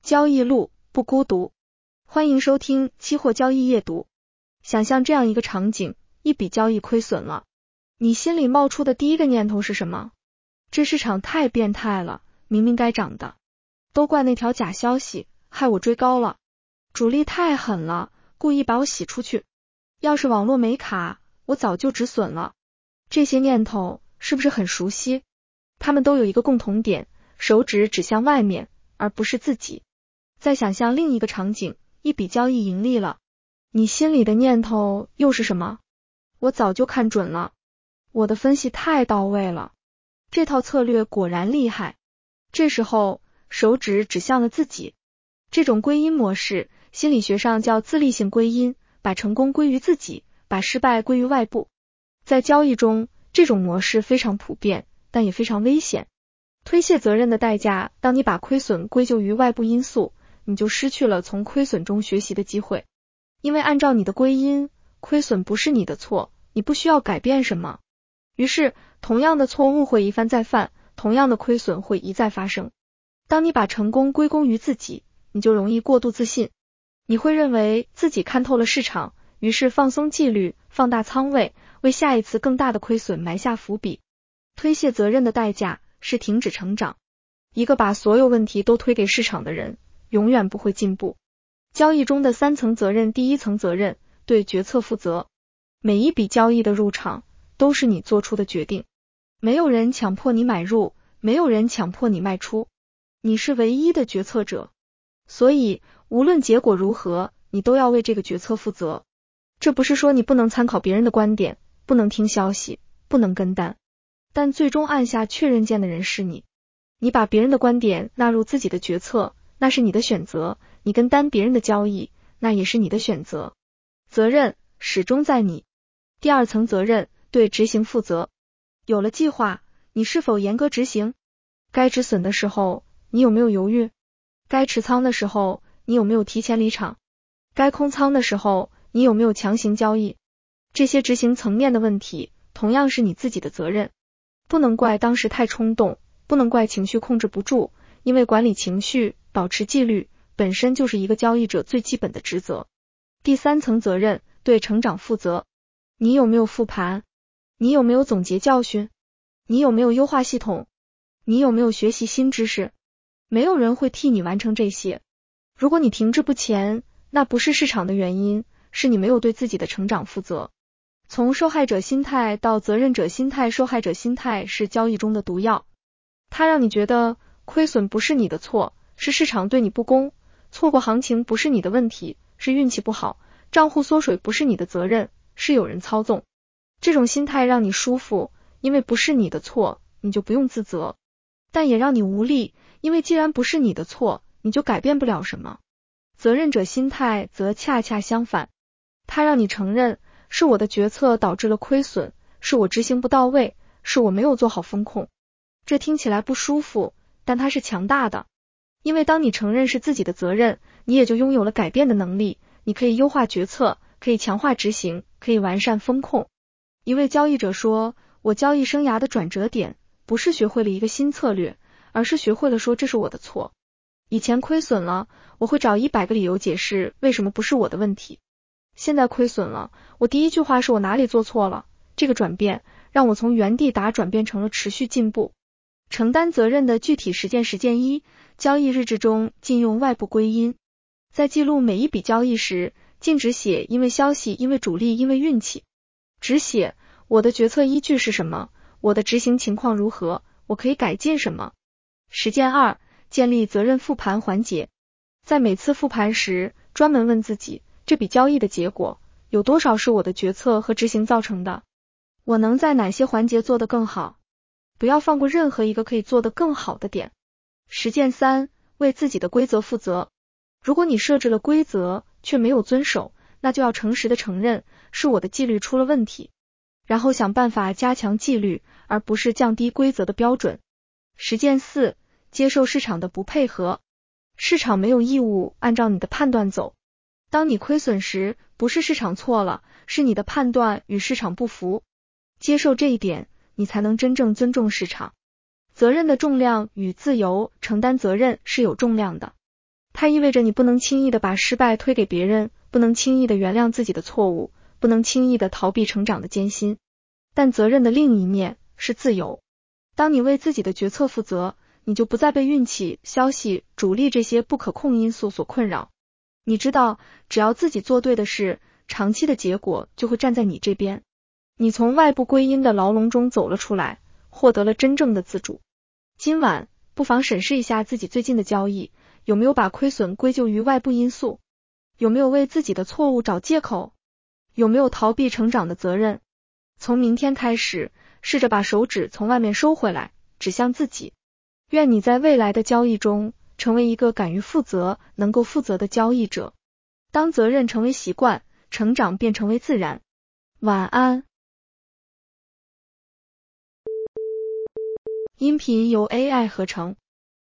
交易路不孤独，欢迎收听期货交易夜读。想象这样一个场景，一笔交易亏损了，你心里冒出的第一个念头是什么？这市场太变态了，明明该涨的，都怪那条假消息，害我追高了，主力太狠了，故意把我洗出去，要是网络没卡，我早就止损了。这些念头是不是很熟悉？它们都有一个共同点，手指指向外面，而不是自己。再想象另一个场景，一笔交易盈利了，你心里的念头又是什么？我早就看准了，我的分析太到位了，这套策略果然厉害。这时候手指指向了自己，这种归因模式，心理学上叫自利性归因，把成功归于自己，把失败归于外部。在交易中，这种模式非常普遍，但也非常危险。推卸责任的代价，当你把亏损归咎于外部因素，你就失去了从亏损中学习的机会。因为按照你的归因，亏损不是你的错，你不需要改变什么。于是，同样的错误会一犯再犯，同样的亏损会一再发生。当你把成功归功于自己，你就容易过度自信。你会认为自己看透了市场，于是放松纪律，放大仓位，为下一次更大的亏损埋下伏笔。推卸责任的代价是停止成长。一个把所有问题都推给市场的人，永远不会进步。交易中的三层责任，第一层责任，对决策负责。每一笔交易的入场都是你做出的决定，没有人强迫你买入，没有人强迫你卖出，你是唯一的决策者。所以无论结果如何，你都要为这个决策负责。这不是说你不能参考别人的观点，不能听消息，不能跟单，但最终按下确认键的人是你。你把别人的观点纳入自己的决策，那是你的选择，你跟单别人的交易，那也是你的选择。责任始终在你。第二层责任，对执行负责。有了计划，你是否严格执行？该止损的时候，你有没有犹豫？该持仓的时候，你有没有提前离场？该空仓的时候，你有没有强行交易？这些执行层面的问题，同样是你自己的责任。不能怪当时太冲动，不能怪情绪控制不住，因为管理情绪，保持纪律，本身就是一个交易者最基本的职责。第三层责任，对成长负责。你有没有复盘？你有没有总结教训？你有没有优化系统？你有没有学习新知识？没有人会替你完成这些。如果你停滞不前，那不是市场的原因，是你没有对自己的成长负责。从受害者心态到责任者心态，受害者心态是交易中的毒药，它让你觉得亏损不是你的错，是市场对你不公，错过行情不是你的问题，是运气不好，账户缩水不是你的责任，是有人操纵。这种心态让你舒服，因为不是你的错，你就不用自责，但也让你无力，因为既然不是你的错，你就改变不了什么。责任者心态则恰恰相反，它让你承认是我的决策导致了亏损，是我执行不到位，是我没有做好风控。这听起来不舒服，但它是强大的，因为当你承认是自己的责任，你也就拥有了改变的能力，你可以优化决策，可以强化执行，可以完善风控。一位交易者说，我交易生涯的转折点，不是学会了一个新策略，而是学会了说这是我的错。以前亏损了，我会找100个理由解释为什么不是我的问题。现在亏损了，我第一句话是我哪里做错了。这个转变让我从原地打转变成了持续进步。承担责任的具体实践。实践1，交易日志中禁用外部归因。在记录每一笔交易时，禁止写因为消息，因为主力，因为运气。只写我的决策依据是什么，我的执行情况如何，我可以改进什么。实践2，建立责任复盘环节。在每次复盘时，专门问自己，这笔交易的结果有多少是我的决策和执行造成的？我能在哪些环节做得更好？不要放过任何一个可以做得更好的点。实践3，为自己的规则负责。如果你设置了规则却没有遵守，那就要诚实的承认是我的纪律出了问题，然后想办法加强纪律，而不是降低规则的标准。实践4，接受市场的不配合。市场没有义务按照你的判断走。当你亏损时，不是市场错了，是你的判断与市场不符。接受这一点，你才能真正尊重市场。责任的重量与自由，承担责任是有重量的。 它意味着你不能轻易的把失败推给别人，不能轻易的原谅自己的错误，不能轻易的逃避成长的艰辛。但责任的另一面是自由。当你为自己的决策负责，你就不再被运气、消息、主力这些不可控因素所困扰。你知道，只要自己做对的事，长期的结果就会站在你这边。你从外部归因的牢笼中走了出来，获得了真正的自主。今晚不妨审视一下自己最近的交易，有没有把亏损归咎于外部因素？有没有为自己的错误找借口？有没有逃避成长的责任？从明天开始，试着把手指从外面收回来，指向自己。愿你在未来的交易中，成为一个敢于负责、能够负责的交易者。当责任成为习惯，成长便成为自然。晚安。音频由 AI 合成。